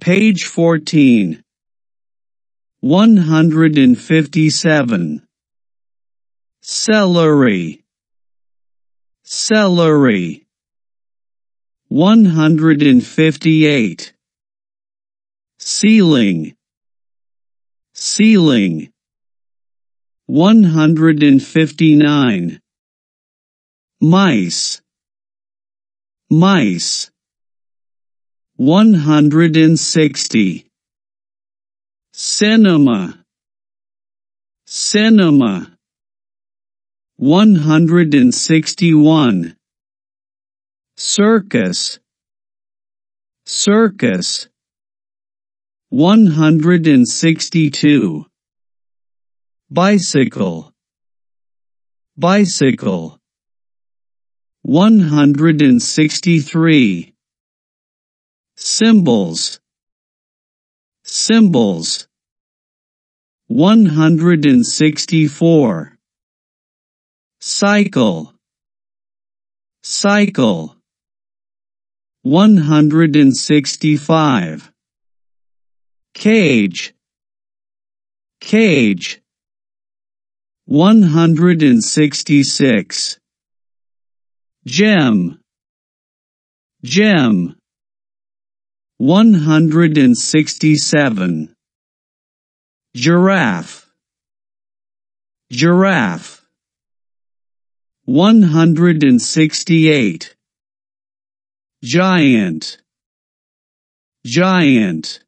Page 14. 157. Celery. Celery. 158. Ceiling. Ceiling. 159. Mice. Mice. 160. Cinema. Cinema. 161. Circus. Circus. 162. Bicycle. Bicycle. 163. Symbols. Symbols. 164. Cycle. Cycle. 165. Cage. Cage. 166. Gem. Gem. 167. Giraffe. Giraffe. 168. Giant. Giant.